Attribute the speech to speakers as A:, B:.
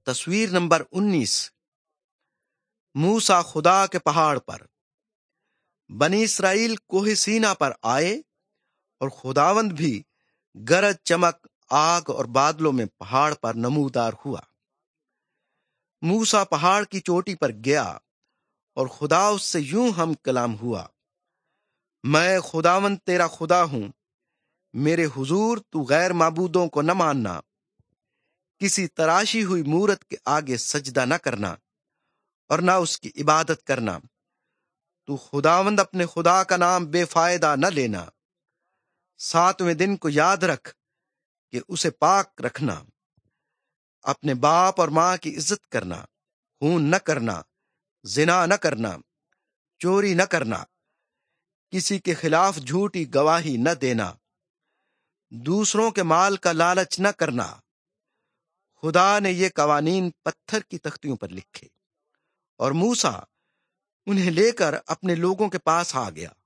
A: تصویر نمبر 19۔ موسیٰ خدا کے پہاڑ پر۔ بنی اسرائیل کوہ سینا پر آئے اور خداوند بھی گرج چمک آگ اور بادلوں میں پہاڑ پر نمودار ہوا۔ موسیٰ پہاڑ کی چوٹی پر گیا اور خدا اس سے یوں ہم کلام ہوا: میں خداوند تیرا خدا ہوں، میرے حضور تو غیر معبودوں کو نہ ماننا، کسی تراشی ہوئی مورت کے آگے سجدہ نہ کرنا اور نہ اس کی عبادت کرنا۔ تو خداوند اپنے خدا کا نام بے فائدہ نہ لینا۔ 7ویں دن کو یاد رکھ کہ اسے پاک رکھنا۔ اپنے باپ اور ماں کی عزت کرنا، خون نہ کرنا، زنا نہ کرنا، چوری نہ کرنا، کسی کے خلاف جھوٹی گواہی نہ دینا، دوسروں کے مال کا لالچ نہ کرنا۔ خدا نے یہ قوانین پتھر کی تختیوں پر لکھے، اور موسیٰ انہیں لے کر اپنے لوگوں کے پاس آ گیا۔